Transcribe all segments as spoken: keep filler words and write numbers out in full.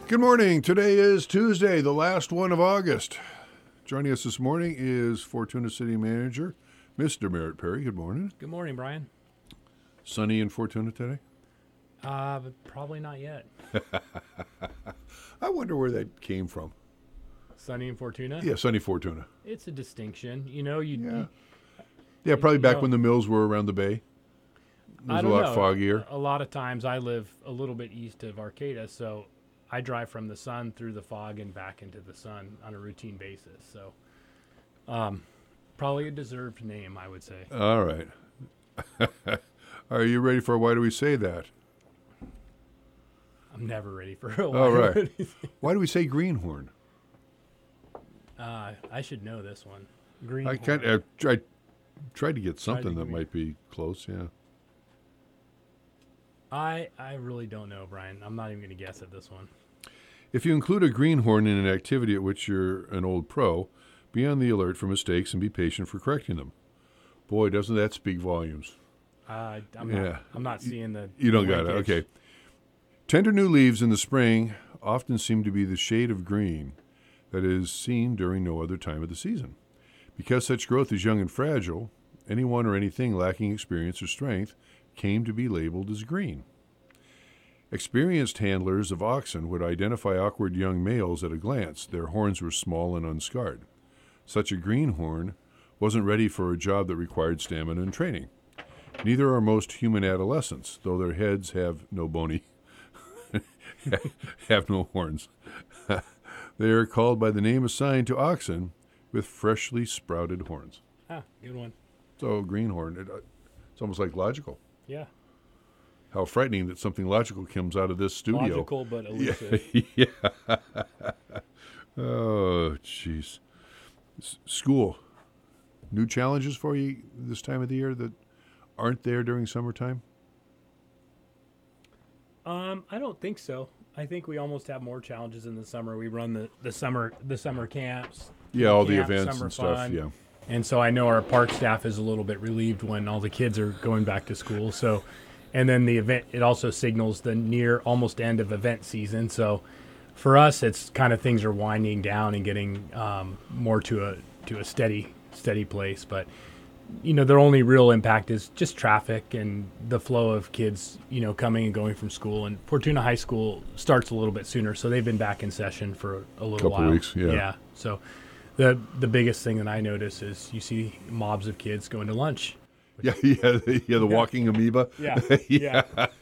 Good morning. Today is Tuesday, the last one of August. Joining us this morning is Fortuna City Manager, Mister Merritt Perry. Good morning. Good morning, Brian. Sunny in Fortuna today? Uh, but probably not yet. I wonder where that came from. Sunny in Fortuna? Yeah, sunny Fortuna. It's a distinction. You know, you. Yeah, you, yeah probably you back know, when the mills were around the bay. It was I a don't lot know. foggier. A lot of times I live a little bit east of Arcata, so I drive from the sun through the fog and back into the sun on a routine basis. So, um, probably a deserved name, I would say. All right. Are you ready for Why Do We Say That? I'm never ready for a All right. Why do we say greenhorn? uh, I should know this one. Green. I kind of tried, tried to get something to that give might be close, yeah. I I really don't know, Brian. I'm not even going to guess at this one. If you include a greenhorn in an activity at which you're an old pro, be on the alert for mistakes and be patient for correcting them. Boy, doesn't that speak volumes. Uh, I'm Yeah. not. I'm not seeing the. You don't got it. linkage. Okay. Tender new leaves in the spring often seem to be the shade of green that is seen during no other time of the season. Because such growth is young and fragile, anyone or anything lacking experience or strength came to be labeled as green. Experienced handlers of oxen would identify awkward young males at a glance. Their horns were small and unscarred. Such a greenhorn wasn't ready for a job that required stamina and training. Neither are most human adolescents, though their heads have no bony, have no horns. They are called by the name assigned to oxen with freshly sprouted horns. Ah, good one. So greenhorn, it, uh, it's almost like logical. Yeah. How frightening that something logical comes out of this studio. Logical but elusive. Yeah. yeah. Oh, jeez. S- School. New challenges for you this time of the year that aren't there during summertime? Um, I don't think so. I think we almost have more challenges in the summer. We run the, the summer the summer camps. Yeah, all the camp, events summer and stuff, fun. yeah. And so I know our park staff is a little bit relieved when all the kids are going back to school. So, and then the event, it also signals the near almost end of event season. So for us, it's kind of things are winding down and getting um, more to a to a steady steady place. But you know, their only real impact is just traffic and the flow of kids, you know, coming and going from school. And Fortuna High School starts a little bit sooner, so they've been back in session for a little Couple while. weeks, yeah. Yeah. So the the biggest thing that I notice is you see mobs of kids going to lunch. Yeah, yeah, yeah, the walking amoeba. Yeah. Yeah.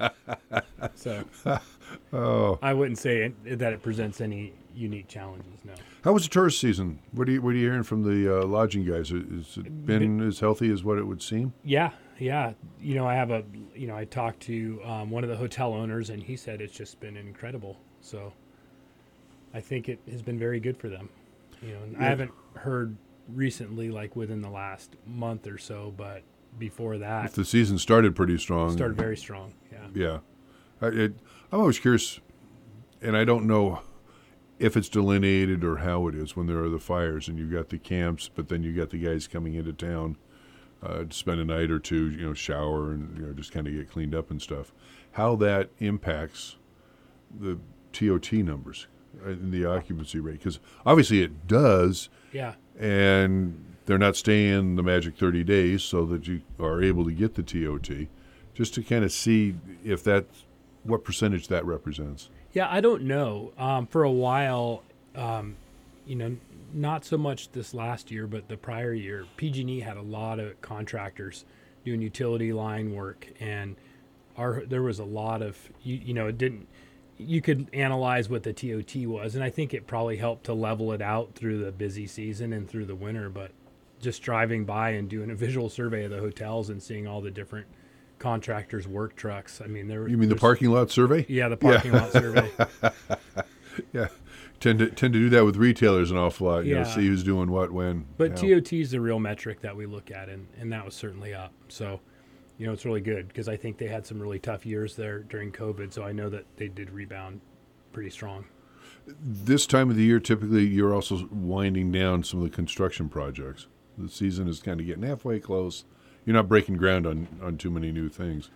So Oh. I wouldn't say it, that it presents any unique challenges, no. How was the tourist season? What are you, what are you hearing from the uh, lodging guys? Has it been as healthy as what it would seem? Yeah, yeah. You know, I have a, you know, I talked to um, one of the hotel owners, and he said it's just been incredible. So I think it has been very good for them. You know, and Yeah. I haven't heard recently, like within the last month or so, but before that, If the season started pretty strong. it started very strong. Yeah. Yeah. I, it, I'm always curious, and I don't know if it's delineated or how it is when there are the fires and you've got the camps, but then you got the guys coming into town uh, to spend a night or two, you know, shower and, you know, just kind of get cleaned up and stuff. How that impacts the T O T numbers and the occupancy rate. Because obviously it does, Yeah. and they're not staying the magic thirty days so that you are able to get the T O T, just to kind of see if that, what percentage that represents. Yeah, I don't know. Um, for a while, um, you know, not so much this last year, but the prior year, P G and E had a lot of contractors doing utility line work, and our there was a lot of you, you know, it didn't. You could analyze what the T O T was, and I think it probably helped to level it out through the busy season and through the winter. But just driving by and doing a visual survey of the hotels and seeing all the different contractors' work trucks. I mean, there. You mean the there's- parking lot survey? Yeah, the parking lot survey. Yeah, tend to tend to do that with retailers an awful lot. You know, Yeah. see who's doing what when. But how. T O T is the real metric that we look at, and, and that was certainly up. So, you know, it's really good because I think they had some really tough years there during COVID. So I know that they did rebound pretty strong. This time of the year, typically, you're also winding down some of the construction projects. The season is kind of getting halfway close. You're not breaking ground on, on too many new things.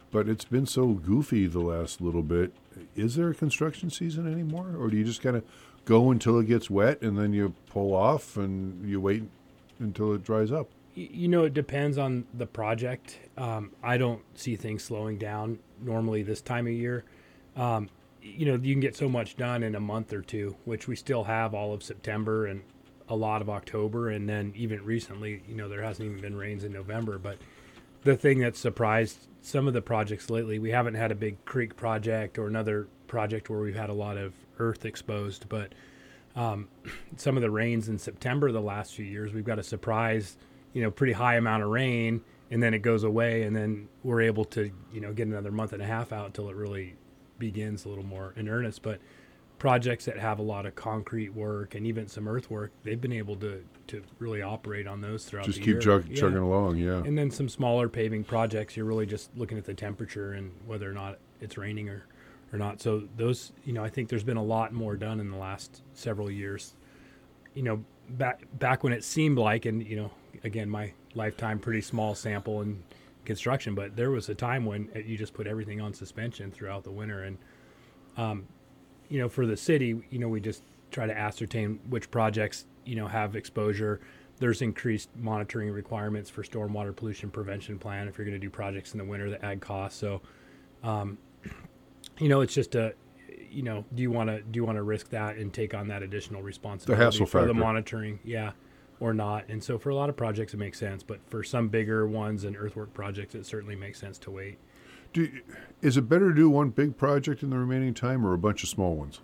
but it's been so goofy the last little bit. Is there a construction season anymore, or do you just kind of go until it gets wet and then you pull off and you wait until it dries up? You know, it depends on the project. Um, I don't see things slowing down normally this time of year. Um, you know, you can get so much done in a month or two, which we still have all of September and a lot of October. And then even recently, you know, there hasn't even been rains in November. But the thing that surprised some of the projects lately, we haven't had a big creek project or another project where we've had a lot of earth exposed. But um, some of the rains in September the last few years, we've got a surprise, you know, pretty high amount of rain, and then it goes away, and then we're able to, you know, get another month and a half out until it really begins a little more in earnest. But projects that have a lot of concrete work and even some earthwork, they've been able to, to really operate on those throughout just the keep year. chug- Yeah. chugging along, yeah. And then some smaller paving projects, you're really just looking at the temperature and whether or not it's raining or, or not. So those, you know, I think there's been a lot more done in the last several years. You know, back back when it seemed like, and, you know, again, my lifetime pretty small sample in construction, but there was a time when you just put everything on suspension throughout the winter. And, um, you know, for the city, you know, we just try to ascertain which projects, you know, have exposure. There's increased monitoring requirements for stormwater pollution prevention plan if you're going to do projects in the winter that add costs. So, um, you know, it's just a, you know, do you want to do you want to risk that and take on that additional responsibility The hassle for factor. the monitoring? Yeah. Or not. And so for a lot of projects, it makes sense. But for some bigger ones and earthwork projects, it certainly makes sense to wait. Do, is it better to do one big project in the remaining time or a bunch of small ones?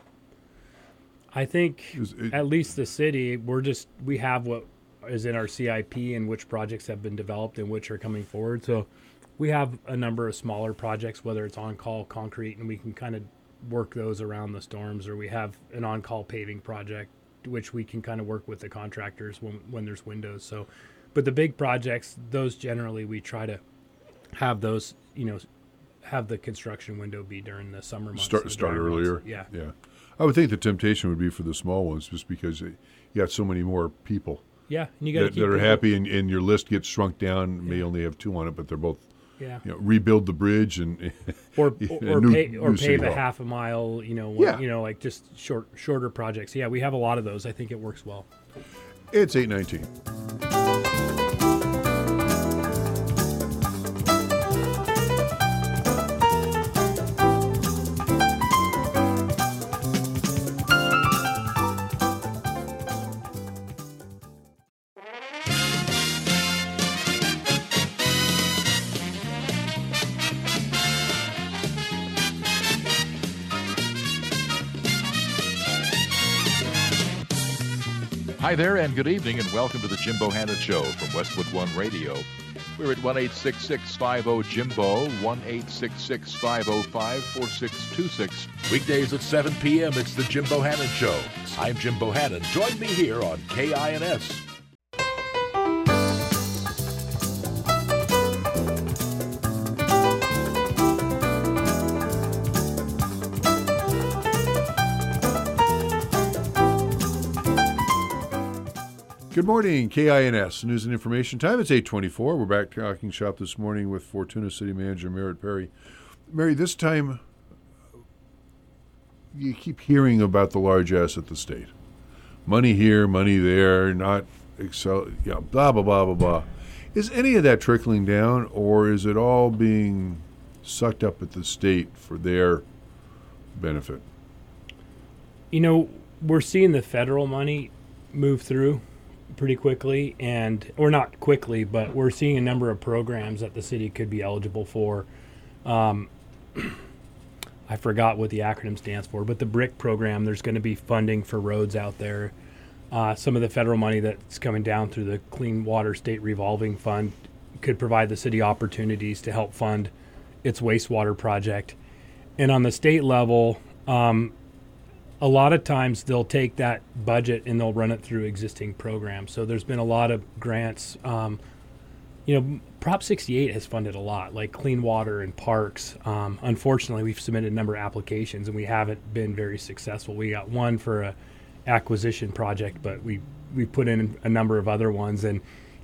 I think Is it- at least the city, we're just, we have what is in our C I P and which projects have been developed and which are coming forward. So we have a number of smaller projects, whether it's on-call concrete, and we can kind of work those around the storms, or we have an on-call paving project, which we can kind of work with the contractors when, when there's windows. So, but the big projects, those generally we try to have those, you know, have the construction window be during the summer months. Start the start dry months. earlier. Yeah. Yeah. I would think the temptation would be for the small ones, just because you got so many more people Yeah. And you got to that, keep that are people- happy, and, and your list gets shrunk down. May Yeah. only have two on it, but they're both, Yeah. you know, rebuild the bridge and Or and or, or, new- pay, or new city pave a hall. half a mile, you know, one- Yeah. you know, like just short shorter projects. Yeah, we have a lot of those. I think it works well. It's eight nineteen. Hi there, and good evening, and welcome to the Jim Bohannon Show from Westwood One Radio. We're at one eight six six five zero Jimbo, one eight six six five zero five four six two six. Weekdays at seven p.m., it's the Jim Bohannon Show. I'm Jim Bohannon. Join me here on K I N S. Good morning, K I N S News and Information Time. It's eight twenty-four. We're back talking shop this morning with Fortuna City Manager Merritt Perry. Mary, this time you keep hearing about the largesse at the state. Money here, money there, not excel, yeah, blah, blah, blah, blah, blah. Is any of that trickling down, or is it all being sucked up at the state for their benefit? You know, we're seeing the federal money move through pretty quickly, and or not quickly, but we're seeing a number of programs that the city could be eligible for. Um, I forgot what the acronym stands for, but the BRIC program, there's going to be funding for roads out there. Uh, some of the federal money that's coming down through the Clean Water State Revolving Fund could provide the city opportunities to help fund its wastewater project. And on the state level, um, a lot of times they'll take that budget and they'll run it through existing programs. So there's been a lot of grants. Um, you know, Prop sixty-eight has funded a lot, like clean water and parks. Um, unfortunately, we've submitted a number of applications and we haven't been very successful. We got one for a acquisition project, but we we put in a number of other ones. And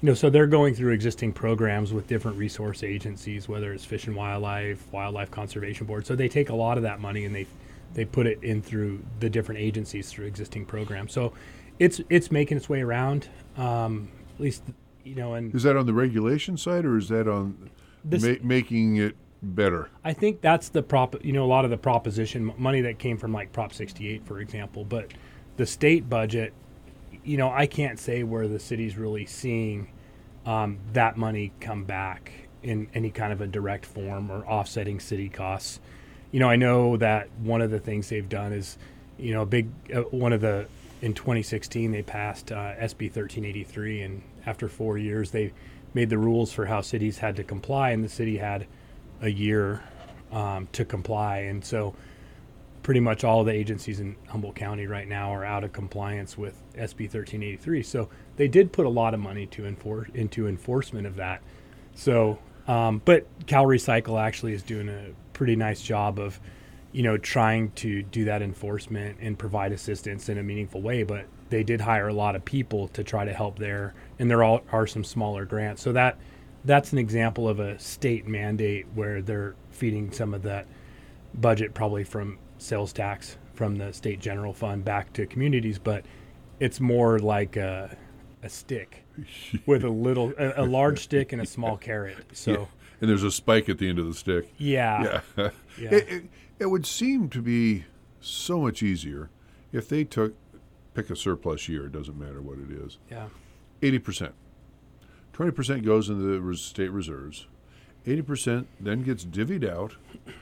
you know, so they're going through existing programs with different resource agencies, whether it's Fish and Wildlife, Wildlife Conservation Board. So they take a lot of that money and they they put it in through the different agencies through existing programs. So it's it's making its way around, um, at least, you know. And is that on the regulation side, or is that on this, ma- making it better? I think that's the prop. You know, a lot of the proposition money that came from like Prop sixty-eight, for example. But the state budget, you know, I can't say where the city's really seeing um, that money come back in any kind of a direct form or offsetting city costs. You know, I know that one of the things they've done is, you know, a big uh, one of the in twenty sixteen they passed uh, S B thirteen eighty-three, and after four years they made the rules for how cities had to comply, and the city had a year um, to comply, and so pretty much all the agencies in Humboldt County right now are out of compliance with S B thirteen eighty-three. So they did put a lot of money to enforce into enforcement of that. So, um, but Cal Recycle actually is doing a pretty nice job of, you know, trying to do that enforcement and provide assistance in a meaningful way. But they did hire a lot of people to try to help there, and there all are some smaller grants. So that that's an example of a state mandate where they're feeding some of that budget probably from sales tax from the state general fund back to communities, but it's more like a, a stick with a little, a, a large stick and a small carrot. So, yeah. And there's a spike at the end of the stick. Yeah. Yeah. yeah. It, it, it would seem to be so much easier if they took, pick a surplus year, it doesn't matter what it is. Yeah. eighty percent. twenty percent goes into the res- state reserves. eighty percent then gets divvied out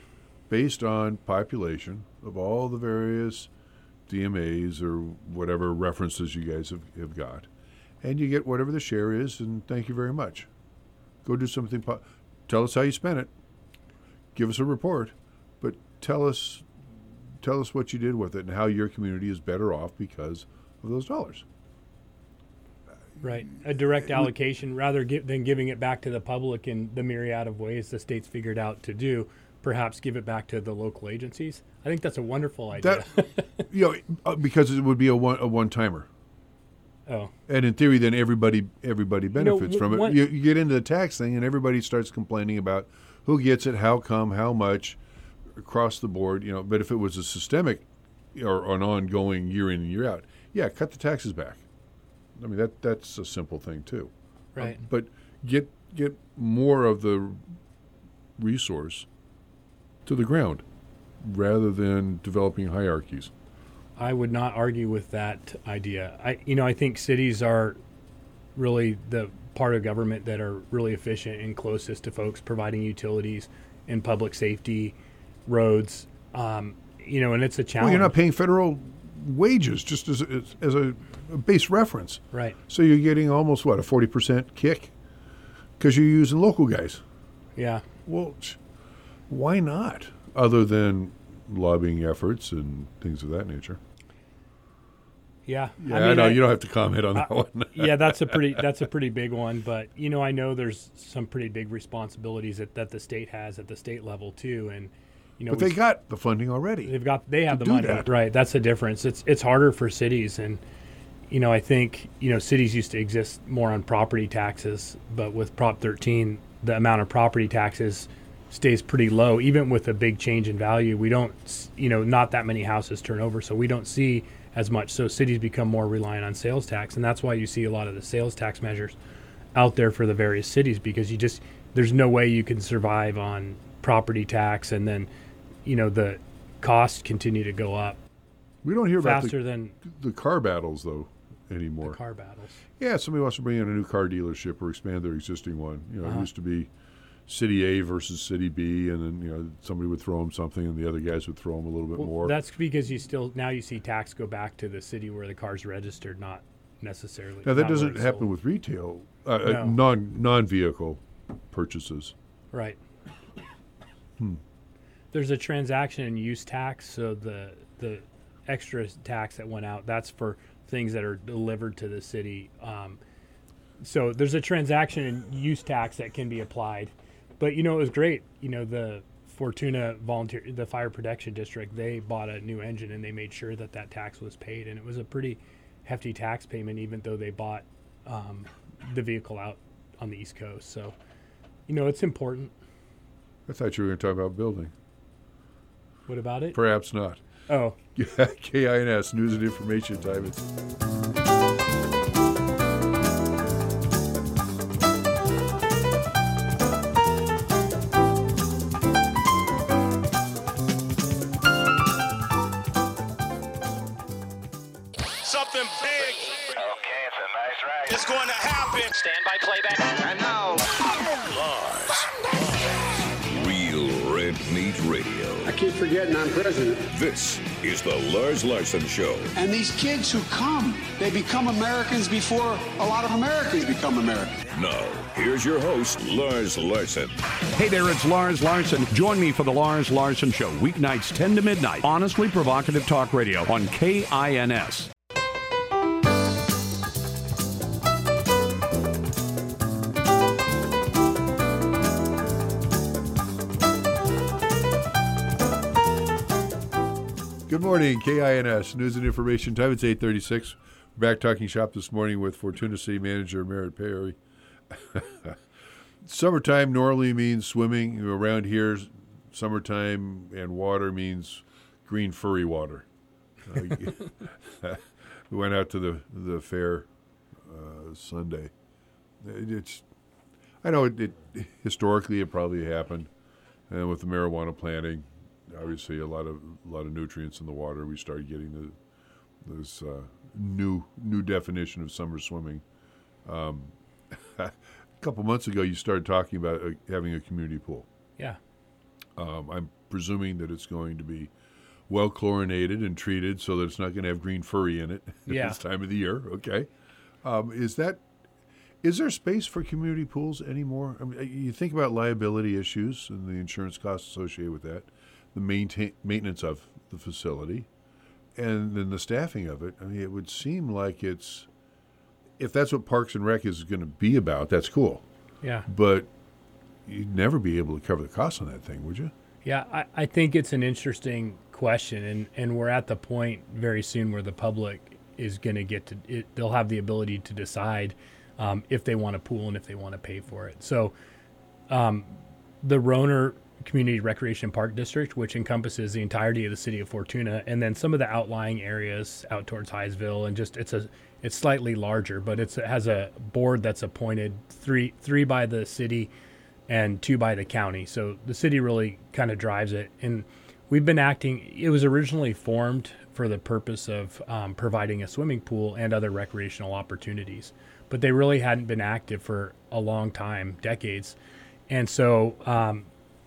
based on population of all the various D M As or whatever references you guys have, have got. And you get whatever the share is, and thank you very much. Go do something. Po- tell us how you spent it. Give us a report. But tell us, tell us what you did with it and how your community is better off because of those dollars. Right. A direct allocation rather gi- than giving it back to the public in the myriad of ways the state's figured out to do. Perhaps give it back to the local agencies. I think that's a wonderful idea. That, you know, because it would be a one a one timer. Oh. And in theory, then everybody everybody benefits know, from it. one- You, you get into the tax thing, and everybody starts complaining about who gets it, how come, how much, across the board. You know, but if it was a systemic or an ongoing year in and year out, yeah, cut the taxes back. I mean, that that's a simple thing too. Right. Uh, but get get more of the resource to the ground rather than developing hierarchies. I would not argue with that idea. I, you know, I think cities are really the part of government that are really efficient and closest to folks, providing utilities and public safety, roads. Um, you know, and it's a challenge. Well, you're not paying federal wages just as a, as a base reference. Right. So you're getting almost, what, a forty percent kick because you're using local guys. Yeah. Well, why not, other than lobbying efforts and things of that nature? Yeah. Yeah, I, I know. I, you don't have to comment on that I, one. yeah, that's a pretty that's a pretty big one. But, you know, I know there's some pretty big responsibilities that, that the state has at the state level, too. And, you know, but they got the funding already. They've got they have the do money. that. Right. That's the difference. It's it's harder for cities. And, you know, I think, you know, cities used to exist more on property taxes. But with Prop thirteen, the amount of property taxes stays pretty low. Even with a big change in value, we don't, you know, not that many houses turn over. So we don't see as much. So cities become more reliant on sales tax. And that's why you see a lot of the sales tax measures out there for the various cities, because you just, there's no way you can survive on property tax. And then, you know, the costs continue to go up. We don't hear about faster the, than the car battles, though, anymore. The car battles. Yeah, somebody wants to bring in a new car dealership or expand their existing one. You know, Uh-huh. it used to be City A versus City B, and then, you know, somebody would throw them something, and the other guys would throw them a little bit Well, more. that's because you still, now you see tax go back to the city where the car's registered, not necessarily. Now, that not where doesn't it's happen sold. with retail, uh, No. uh, non, non-vehicle purchases. Right. Hmm. There's a transaction and use tax, so the the extra tax that went out, that's for things that are delivered to the city. Um, so there's a transaction and use tax that can be applied. But, you know, it was great. You know, the Fortuna volunteer, the fire protection district, they bought a new engine and they made sure that that tax was paid. And it was a pretty hefty tax payment, even though they bought um, the vehicle out on the East Coast. So, you know, it's important. I thought you were going to talk about building. What about it? Perhaps not. Oh. K I N S, News and Information Time. It's something big. Okay, it's a nice ride. It's going to happen. Stand by playback. And now, Lars. Real Red Meat Radio. I keep forgetting I'm president. This is the Lars Larson Show. And these kids who come, they become Americans before a lot of Americans become Americans. Now, here's your host, Lars Larson. Hey there, it's Lars Larson. Join me for the Lars Larson Show, weeknights ten to midnight. Honestly provocative talk radio on K I N S. Good morning, K I N S, News and Information Time. It's eight thirty-six. We're back talking shop this morning with Fortuna City Manager Merritt Perry. Summertime normally means swimming. Around here, summertime and water means green furry water. Uh, we went out to the, the fair uh, Sunday. It, it's, I know it, it historically it probably happened, and with the marijuana planting, obviously a lot of a lot of nutrients in the water. We started getting the this uh, new new definition of summer swimming. Um, a couple months ago, you started talking about uh, having a community pool. Yeah. Um, I'm presuming that it's going to be well chlorinated and treated so that it's not going to have green furry in it at Yeah. this time of the year. Okay. Um, is that is there space for community pools anymore? I mean, you think about liability issues and the insurance costs associated with that, the maintain, maintenance of the facility, and then the staffing of it. I mean, it would seem like it's, if that's what Parks and Rec is going to be about, that's cool. Yeah. But you'd never be able to cover the cost on that thing, would you? Yeah, I, I think it's an interesting question, and, and we're at the point very soon where the public is going to get to it. They'll have the ability to decide um, if they want a pool and if they want to pay for it. So um, the Roner Community Recreation Park District, which encompasses the entirety of the city of Fortuna, and then some of the outlying areas out towards Highsville, and just it's a it's slightly larger, but it's, it has a board that's appointed, three three by the city and two by the county. So the city really kind of drives it, and we've been acting. It was originally formed for the purpose of um, providing a swimming pool and other recreational opportunities, but they really hadn't been active for a long time, decades, and so. Um,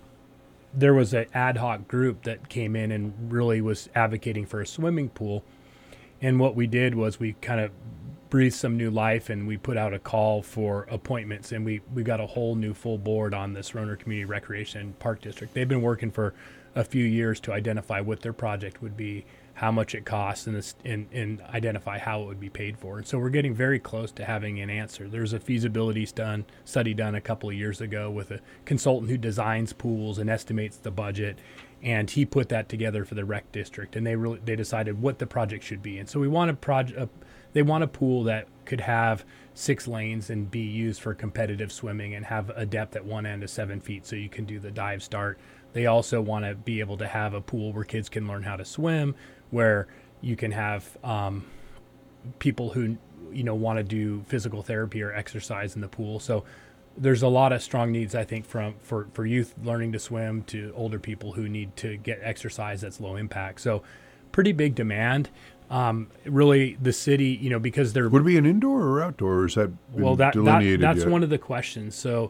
There was an ad hoc group that came in and really was advocating for a swimming pool. And what we did was we kind of breathed some new life, and we put out a call for appointments, and we, we got a whole new full board on this Roner Community Recreation Park District. They've been working for a few years to identify what their project would be, how much it costs, and, this, and, and identify how it would be paid for. And so we're getting very close to having an answer. There's a feasibility done, study done a couple of years ago with a consultant who designs pools and estimates the budget, and he put that together for the rec district. And they really they decided what the project should be. And so we want a project. A, they want a pool that could have six lanes and be used for competitive swimming and have a depth at one end of seven feet, so you can do the dive start. They also want to be able to have a pool where kids can learn how to swim, where you can have um, people who, you know, want to do physical therapy or exercise in the pool. So there's a lot of strong needs, I think, from for, for youth learning to swim to older people who need to get exercise that's low impact. So pretty big demand. Um, really, the city, you know, because they're... Would it be an indoor or outdoor, or is that been well, that, that delineated that's yet? one of the questions. So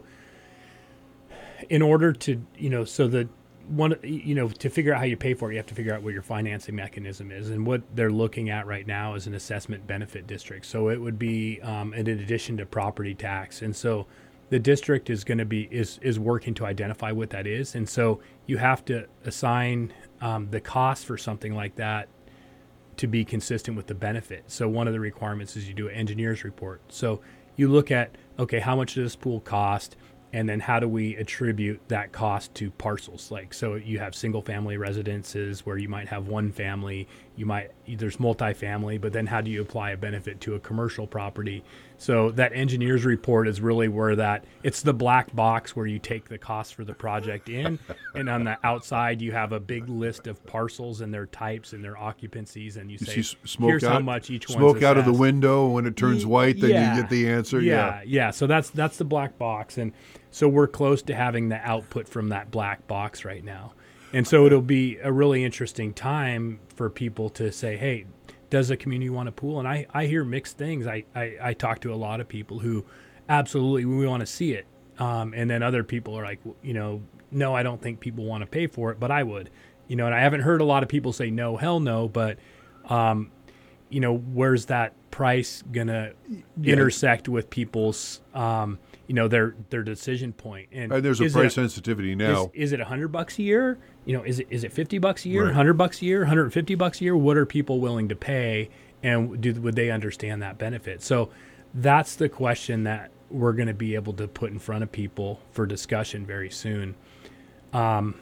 in order to, you know, so that one, you know, to figure out how you pay for it, you have to figure out what your financing mechanism is. And what they're looking at right now is an assessment benefit district. So it would be um, in addition to property tax. And so the district is going to be, is, is working to identify what that is. And so you have to assign um, the cost for something like that to be consistent with the benefit. So one of the requirements is you do an engineer's report. So you look at, okay, how much does this pool cost? And then how do we attribute that cost to parcels? Like, so you have single family residences where you might have one family, you might, there's multifamily, but then how do you apply a benefit to a commercial property? So that engineer's report is really where that, it's the black box where you take the cost for the project in, and on the outside you have a big list of parcels and their types and their occupancies, and you, You say, see smoke here's out, how much each one's smoke out of the assessed. window. When it turns white, then Yeah. you get the answer. Yeah, yeah. So that's that's the black box, and so we're close to having the output from that black box right now. And so it'll be a really interesting time for people to say, hey, does the community want a pool? And I, I hear mixed things. I, I, I talk to a lot of people who absolutely, we want to see it. Um, and then other people are like, you know, no, I don't think people want to pay for it, but I would. You know, and I haven't heard a lot of people say no, hell no, but, um, you know, where's that price going to Yeah. intersect with people's, um, you know, their their decision point? And And there's a is price it sensitivity now. Is, is it a hundred bucks a year? You know, is it is it fifty bucks a year, Right. hundred bucks a year, hundred and fifty bucks a year? What are people willing to pay, and do would they understand that benefit? So that's the question that we're going to be able to put in front of people for discussion very soon. Um,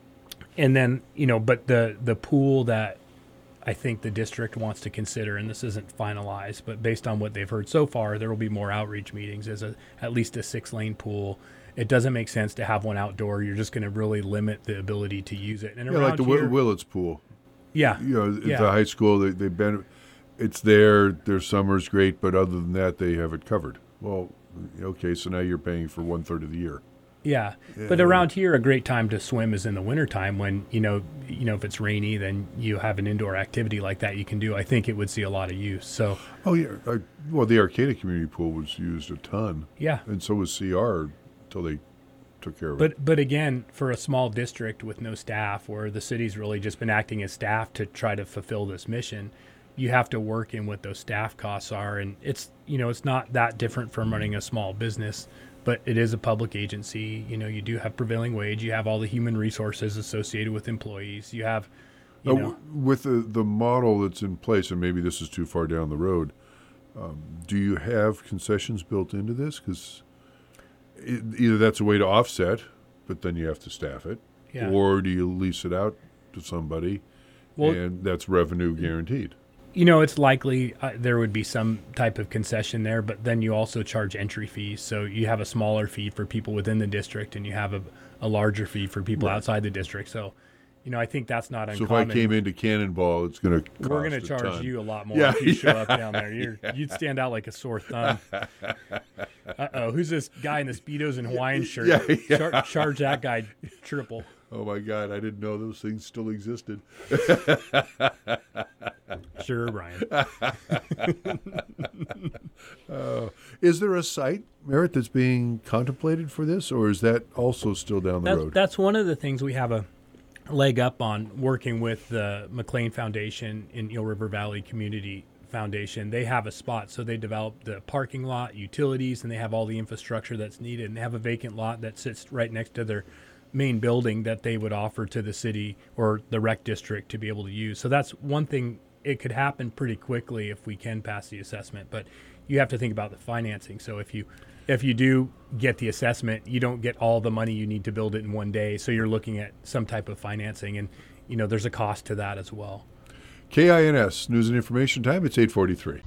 and then you know, but the the pool that I think the district wants to consider, and this isn't finalized, but based on what they've heard so far, there will be more outreach meetings as a at least a six lane pool. It doesn't make sense to have one outdoor. You're just going to really limit the ability to use it. And Yeah, like around the here, Will- Willets pool. yeah, You know, at yeah. the high school, they, they've been, it's there, their summer's great, but other than that, they have it covered. Well, okay, so now you're paying for one third of the year. Yeah. But around here, a great time to swim is in the wintertime when, you know, you know, if it's rainy, then you have an indoor activity like that you can do. I think it would see a lot of use. So, Oh, yeah. I, well, the Arcata community pool was used a ton. yeah. And so was C R until they took care of it. But but again, for a small district with no staff, where the city's really just been acting as staff to try to fulfill this mission, you have to work in what those staff costs are. And it's, you know, it's not that different from running a small business, but it is a public agency. You know, you do have prevailing wage. You have all the human resources associated with employees. You have, you Uh, know, w- with the, the model that's in place, and maybe this is too far down the road, um, do you have concessions built into this? Because either that's a way to offset, but then you have to staff it, Yeah. or do you lease it out to somebody, Well- and that's revenue guaranteed? you know, it's likely uh, there would be some type of concession there, but then you also charge entry fees. So you have a smaller fee for people within the district, and you have a, a larger fee for people Right. outside the district. So, you know, I think that's not So if uncommon. I came into Cannonball, it's going to cost We're going to a charge ton. you a lot more Yeah, if you show yeah. up down there. You're, you'd stand out like a sore thumb. Uh-oh, who's this guy in the Speedos and Hawaiian shirt? Yeah, yeah. Char- charge that guy triple. Oh, my God, I didn't know those things still existed. Sure, Brian. Uh, is there a site, Merritt, that's being contemplated for this, or is that also still down the That's, road? that's one of the things we have a leg up on, working with the McLean Foundation in Eel River Valley Community Foundation. They have a spot, so they developed the parking lot, utilities, and they have all the infrastructure that's needed. And they have a vacant lot that sits right next to their main building that they would offer to the city or the rec district to be able to use. So that's one thing. It could happen pretty quickly if we can pass the assessment, but you have to think about the financing. So if you if you do get the assessment, you don't get all the money you need to build it in one day. So you're looking at some type of financing, and you know there's a cost to that as well. K I N S, News and Information Time, it's eight forty-three.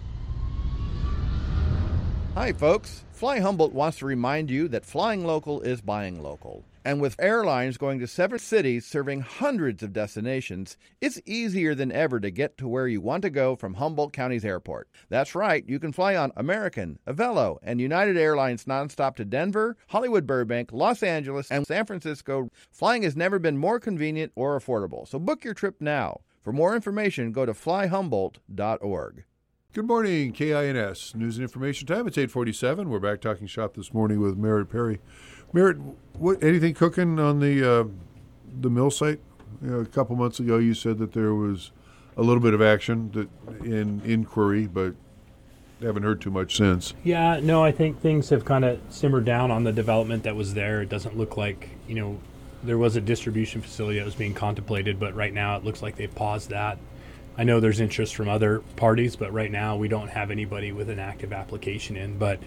Hi, folks. Fly Humboldt wants to remind you that flying local is buying local. And with airlines going to seven cities serving hundreds of destinations, it's easier than ever to get to where you want to go from Humboldt County's airport. That's right, you can fly on American, Avelo, and United Airlines nonstop to Denver, Hollywood Burbank, Los Angeles, and San Francisco. Flying has never been more convenient or affordable, so book your trip now. For more information, go to fly humboldt dot org. Good morning, K I N S, News and Information Time, it's eight forty-seven. We're back talking shop this morning with Merritt Perry. Merritt, what, anything cooking on the uh, the mill site? You know, a couple months ago, you said that there was a little bit of action that in inquiry, but haven't heard too much since. Yeah, no, I think things have kind of simmered down on the development that was there. It doesn't look like, you know, there was a distribution facility that was being contemplated, but right now it looks like they've paused that. I know there's interest from other parties, but right now we don't have anybody with an active application in. But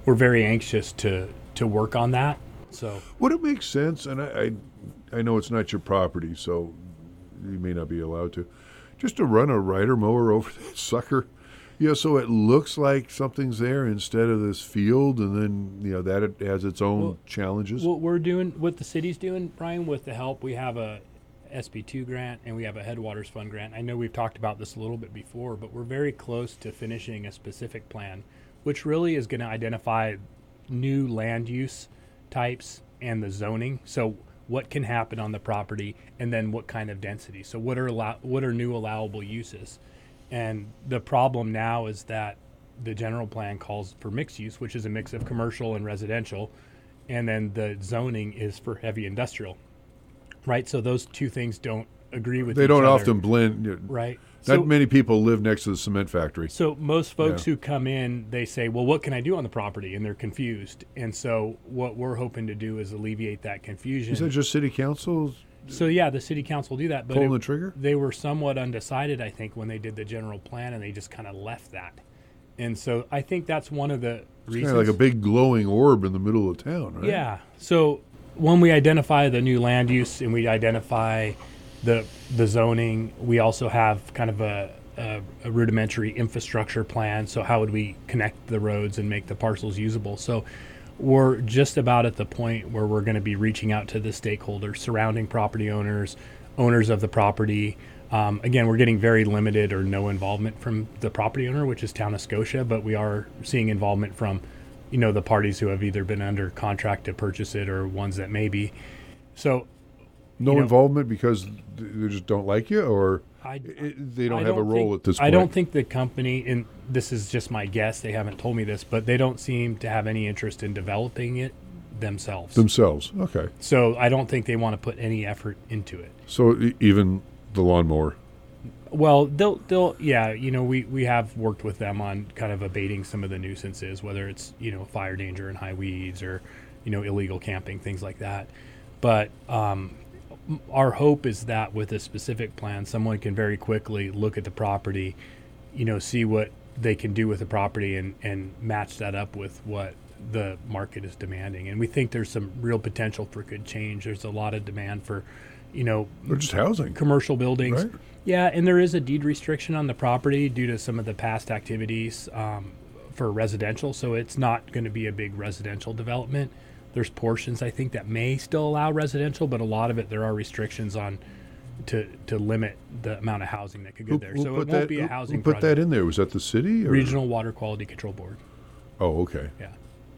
we're very anxious to to work on that. So would it make sense? And I, I, I know it's not your property, so you may not be allowed to, just to run a rider mower over that sucker. Yeah, so it looks like something's there instead of this field, and then you know that it has its own well, challenges. What we're doing, what the city's doing, Brian, with the help, we have a S B two grant and we have a Headwaters Fund grant. I know we've talked about this a little bit before, but we're very close to finishing a specific plan, which really is going to identify new land use types and the zoning. So what can happen on the property, and then what kind of density. So what are allow- what are new allowable uses? And the problem now is that the general plan calls for mixed use, which is a mix of commercial and residential, and then the zoning is for heavy industrial, right? So those two things don't agree with they each don't other. often blend. Right. Not So- many people live next to the cement factory. So most folks Yeah. who come in, they say, well, what can I do on the property? And they're confused. And so what we're hoping to do is alleviate that confusion. Is that just city council So yeah, the city council do that, but pulling it- the trigger? they were somewhat undecided, I think, when they did the general plan, and they just kind of left that. And so I think that's one of the It's reasons. kind of like a big glowing orb in the middle of town, right? Yeah. So when we identify the new land use and we identify the the zoning, we also have kind of a, a, a rudimentary infrastructure plan. So how would we connect the roads and make the parcels usable? So we're just about at the point where we're going to be reaching out to the stakeholders, surrounding property owners, owners of the property. Um, again, we're getting very limited or no involvement from the property owner, which is Town of Scotia, but we are seeing involvement from, you know, the parties who have either been under contract to purchase it or ones that may be. So, No you know, involvement because they just don't like you, or I, it, they don't I have a role think- at this point? I don't think the company, and this is just my guess, they haven't told me this, but they don't seem to have any interest in developing it themselves. Themselves, okay. So I don't think they want to put any effort into it. So e- even the lawnmower. Well, they'll they'll yeah, you know, we, we have worked with them on kind of abating some of the nuisances, whether it's, you know, fire danger and high weeds or, you know, illegal camping, things like that. But um, m- our hope is that with a specific plan, someone can very quickly look at the property, you know, see what they can do with the property and, and match that up with what the market is demanding. And we think there's some real potential for good change. There's a lot of demand for, you know, Or just housing. commercial buildings. Right. Yeah, and there is a deed restriction on the property due to some of the past activities um, for residential, so it's not going to be a big residential development. There's portions, I think, that may still allow residential, but a lot of it, there are restrictions on to to limit the amount of housing that could go Who- there. who So it put won't that- be a who- housing Who put project. that in there? Was that the city? Or? Regional Water Quality Control Board. Oh, okay. Yeah.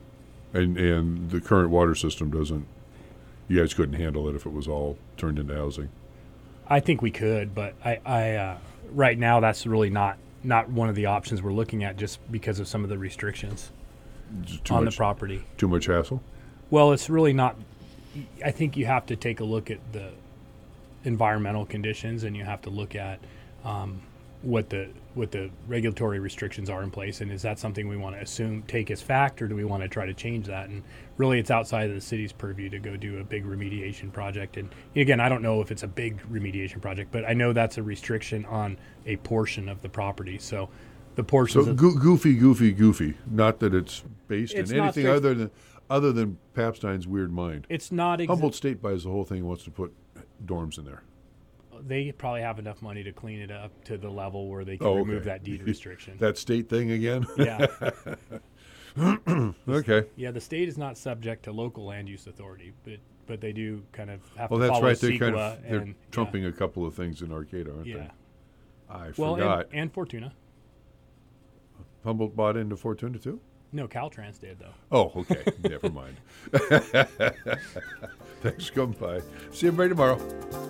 And and the current water system doesn't. You guys couldn't handle it if it was all turned into housing. I think we could, but I, I uh, right now that's really not not one of the options we're looking at, just because of some of the restrictions Just too on much, the property. Too much hassle. Well, it's really not. I think you have to take a look at the environmental conditions, and you have to look at um, what the what the regulatory restrictions are in place, and is that something we want to assume take as fact, or do we want to try to change that? And really, it's outside of the city's purview to go do a big remediation project. And again, I don't know if it's a big remediation project, but I know that's a restriction on a portion of the property. So the portions. So of, go- goofy, goofy, goofy. Not that it's based It's in not anything straight- other than other than Papstein's weird mind. it's not. Exa- Humboldt State buys the whole thing and wants to put dorms in there. They probably have enough money to clean it up to the level where they can Oh, okay. remove that deed restriction. That state thing again? Yeah. Okay. Yeah, the state is not subject to local land use authority, but but they do kind of have Well, to that's follow right. They're CEQA kind of they're and trumping a couple of things in Arcata, aren't yeah. they? yeah. I Well, forgot. and, and Fortuna. Humboldt bought into Fortuna too? No, Caltrans did though. Oh, okay. Never mind. Thanks for coming by. See you everybody tomorrow.